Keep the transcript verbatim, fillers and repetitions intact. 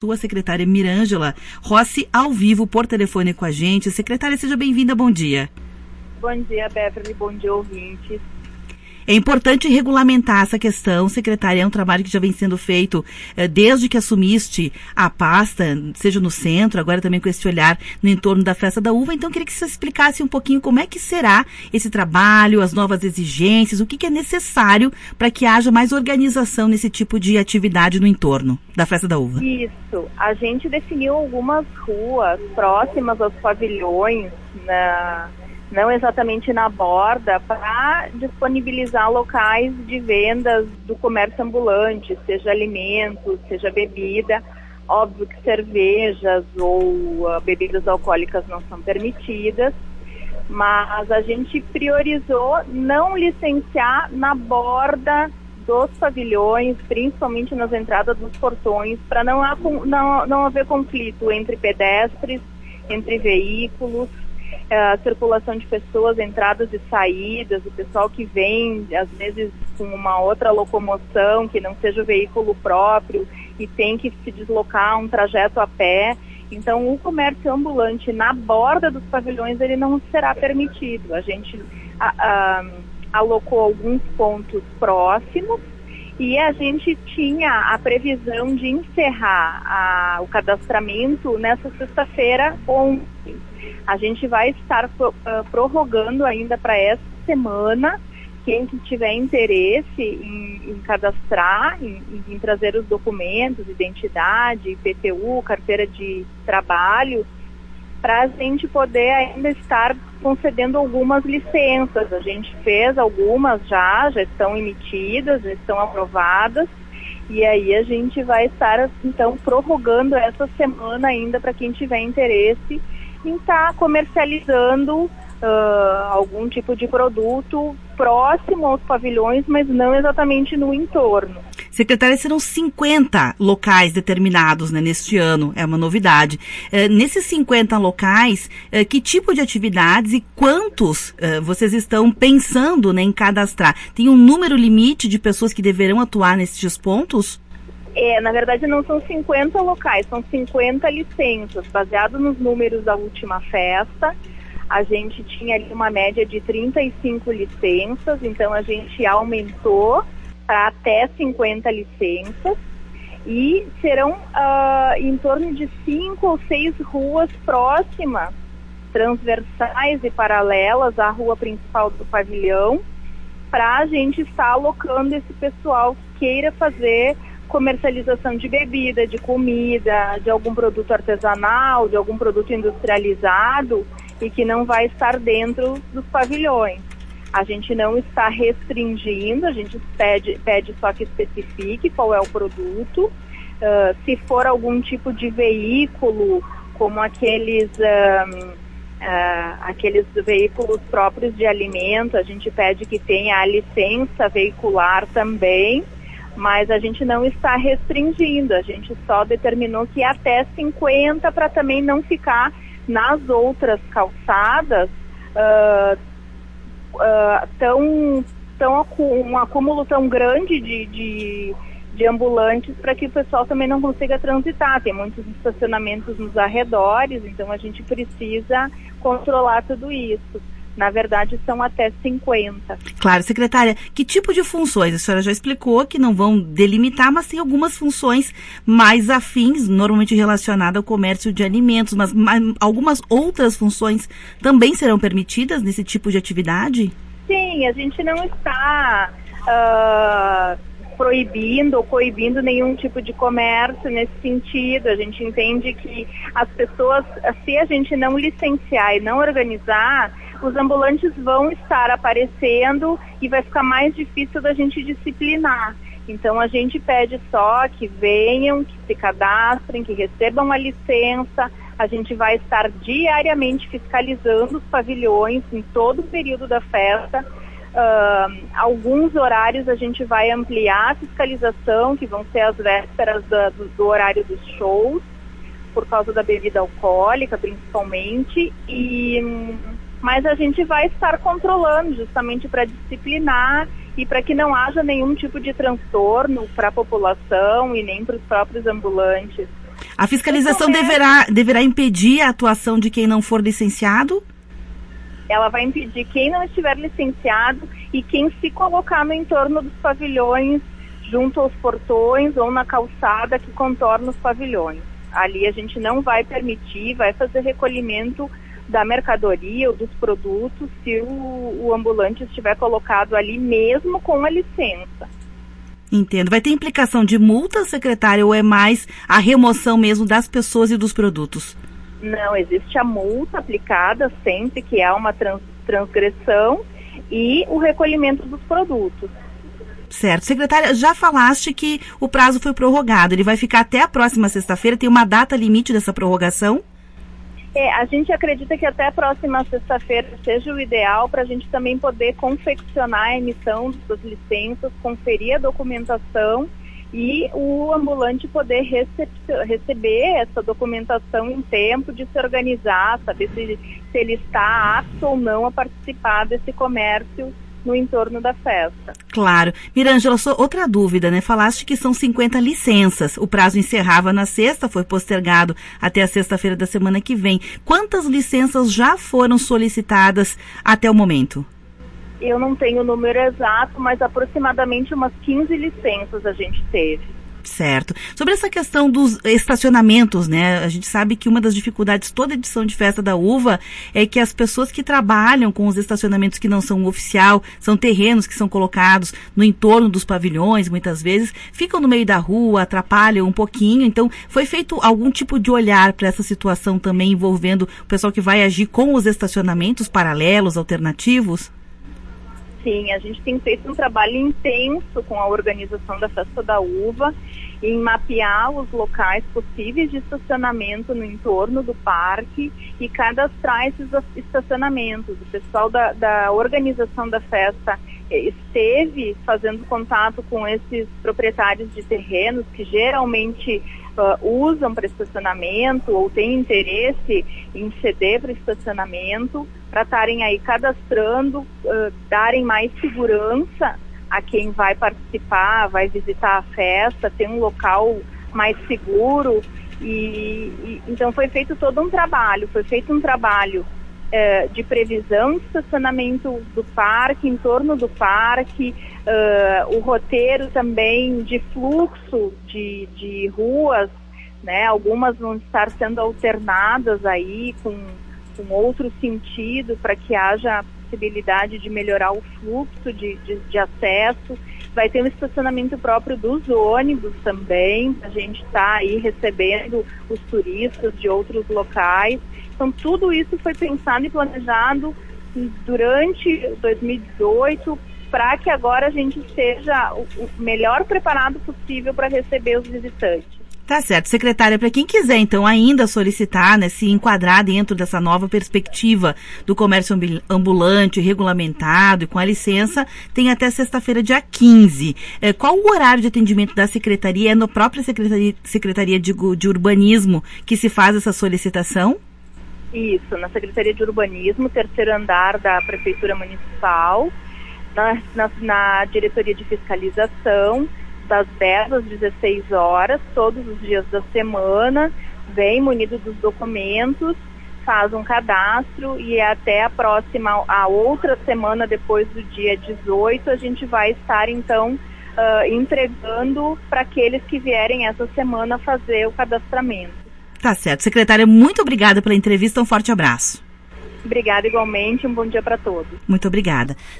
Sua secretária Mirângela Rossi, ao vivo, por telefone com a gente. Secretária, seja bem-vinda, bom dia. Bom dia, Beverly, bom dia, ouvintes. É importante regulamentar essa questão, secretária, é um trabalho que já vem sendo feito eh, desde que assumiste a pasta, seja no centro, agora também com esse olhar no entorno da Festa da Uva. Então, eu queria que você explicasse um pouquinho como é que será esse trabalho, as novas exigências, o que, que é necessário para que haja mais organização nesse tipo de atividade no entorno da Festa da Uva. Isso, a gente definiu algumas ruas próximas aos pavilhões, na... não exatamente na borda, para disponibilizar locais de vendas do comércio ambulante, seja alimentos, seja bebida. Óbvio que cervejas ou uh, bebidas alcoólicas não são permitidas, mas a gente priorizou não licenciar na borda dos pavilhões, principalmente nas entradas dos portões, para não, não, não haver conflito entre pedestres, entre veículos, a circulação de pessoas, entradas e saídas, o pessoal que vem, às vezes, com uma outra locomoção, que não seja o veículo próprio, e tem que se deslocar um trajeto a pé. Então, o comércio ambulante na borda dos pavilhões, ele não será permitido. A gente a, a, alocou alguns pontos próximos, e a gente tinha a previsão de encerrar a, o cadastramento nessa sexta-feira ontem. A gente vai estar uh, prorrogando ainda para essa semana. Quem tiver interesse em, em cadastrar, em, em trazer os documentos, identidade, I P T U, carteira de trabalho, para a gente poder ainda estar concedendo algumas licenças. A gente fez algumas já, já estão emitidas, já estão aprovadas, e aí a gente vai estar, então, prorrogando essa semana ainda para quem tiver interesse em estar comercializando uh, algum tipo de produto próximo aos pavilhões, mas não exatamente no entorno. Secretária, serão cinquenta locais determinados, né, neste ano, é uma novidade. É, nesses cinquenta locais, é, que tipo de atividades e quantos é, vocês estão pensando, né, em cadastrar? Tem um número limite de pessoas que deverão atuar nesses pontos? É, na verdade não são cinquenta locais, são cinquenta licenças, baseado nos números da última festa. A gente tinha ali uma média de trinta e cinco licenças, então a gente aumentou para até cinquenta licenças, e serão uh, em torno de cinco ou seis ruas próximas, transversais e paralelas à rua principal do pavilhão, para a gente estar alocando esse pessoal que queira fazer comercialização de bebida, de comida, de algum produto artesanal, de algum produto industrializado, e que não vai estar dentro dos pavilhões. A gente não está restringindo, a gente pede, pede só que especifique qual é o produto. Uh, se for algum tipo de veículo, como aqueles, um, uh, aqueles veículos próprios de alimento, a gente pede que tenha a licença veicular também, mas a gente não está restringindo, a gente só determinou que até cinquenta, para também não ficar nas outras calçadas uh, uh, tão, tão, um acúmulo tão grande de, de, de ambulantes, para que o pessoal também não consiga transitar. Tem muitos estacionamentos nos arredores, então a gente precisa controlar tudo isso. Na verdade, são até cinquenta. Claro, secretária, que tipo de funções? A senhora já explicou que não vão delimitar, mas tem algumas funções mais afins, normalmente relacionadas ao comércio de alimentos, mas, mas algumas outras funções também serão permitidas nesse tipo de atividade? Sim, a gente não está uh, proibindo ou coibindo nenhum tipo de comércio nesse sentido. A gente entende que as pessoas, se a gente não licenciar e não organizar, os ambulantes vão estar aparecendo e vai ficar mais difícil da gente disciplinar. Então a gente pede só que venham, que se cadastrem, que recebam a licença. A gente vai estar diariamente fiscalizando os pavilhões em todo o período da festa. Uh, alguns horários a gente vai ampliar a fiscalização, que vão ser as vésperas da, do, do horário dos shows, por causa da bebida alcoólica principalmente, e... mas a gente vai estar controlando justamente para disciplinar e para que não haja nenhum tipo de transtorno para a população e nem para os próprios ambulantes. A fiscalização deverá, deverá impedir a atuação de quem não for licenciado? Ela vai impedir quem não estiver licenciado e quem se colocar no entorno dos pavilhões, junto aos portões ou na calçada que contorna os pavilhões. Ali a gente não vai permitir, vai fazer recolhimento da mercadoria ou dos produtos se o, o ambulante estiver colocado ali mesmo com a licença. Entendo. Vai ter implicação de multa, secretária, ou é mais a remoção mesmo das pessoas e dos produtos? Não, existe a multa aplicada sempre que há uma trans, transgressão e o recolhimento dos produtos. Certo. Secretária, já falaste que o prazo foi prorrogado. Ele vai ficar até a próxima sexta-feira. Tem uma data limite dessa prorrogação? É, a gente acredita que até a próxima sexta-feira seja o ideal para a gente também poder confeccionar a emissão das licenças, conferir a documentação e o ambulante poder rece- receber essa documentação em tempo de se organizar, saber se, se ele está apto ou não a participar desse comércio no entorno da festa. Claro. Mirângela, só outra dúvida, né? Falaste que são cinquenta licenças. O prazo encerrava na sexta, foi postergado até a sexta-feira da semana que vem. Quantas licenças já foram solicitadas até o momento? Eu não tenho o número exato, mas aproximadamente umas quinze licenças a gente teve. Certo. Sobre essa questão dos estacionamentos, né? A gente sabe que uma das dificuldades toda edição de Festa da Uva é que as pessoas que trabalham com os estacionamentos que não são oficial, são terrenos que são colocados no entorno dos pavilhões, muitas vezes, ficam no meio da rua, atrapalham um pouquinho. Então, foi feito algum tipo de olhar para essa situação também envolvendo o pessoal que vai agir com os estacionamentos paralelos, alternativos? Sim, a gente tem feito um trabalho intenso com a organização da Festa da Uva em mapear os locais possíveis de estacionamento no entorno do parque e cadastrar esses estacionamentos. O pessoal da, da organização da festa esteve fazendo contato com esses proprietários de terrenos que geralmente uh, usam para estacionamento ou têm interesse em ceder para estacionamento, para estarem aí cadastrando, uh, darem mais segurança a quem vai participar, vai visitar a festa, ter um local mais seguro. E, e então foi feito todo um trabalho, foi feito um trabalho uh, de previsão de estacionamento do parque, em torno do parque, uh, o roteiro também de fluxo de, de ruas, né? Algumas vão estar sendo alternadas aí com com outro sentido, para que haja a possibilidade de melhorar o fluxo de, de, de acesso. Vai ter um estacionamento próprio dos ônibus também, a gente está aí recebendo os turistas de outros locais. Então, tudo isso foi pensado e planejado durante dois mil e dezoito, para que agora a gente esteja o, o melhor preparado possível para receber os visitantes. Tá certo. Secretária, para quem quiser, então, ainda solicitar, né, se enquadrar dentro dessa nova perspectiva do comércio ambulante, regulamentado e com a licença, tem até sexta-feira, dia quinze. É, qual o horário de atendimento da Secretaria? É na própria Secretaria, Secretaria de, de Urbanismo que se faz essa solicitação? Isso, na Secretaria de Urbanismo, terceiro andar da Prefeitura Municipal, na, na, na Diretoria de Fiscalização, das dez às dezesseis horas, todos os dias da semana, vem munido dos documentos, faz um cadastro e até a próxima, a outra semana depois do dia dezoito, a gente vai estar então uh, entregando para aqueles que vierem essa semana fazer o cadastramento. Tá certo. Secretária, muito obrigada pela entrevista, um forte abraço. Obrigada igualmente, um bom dia para todos. Muito obrigada.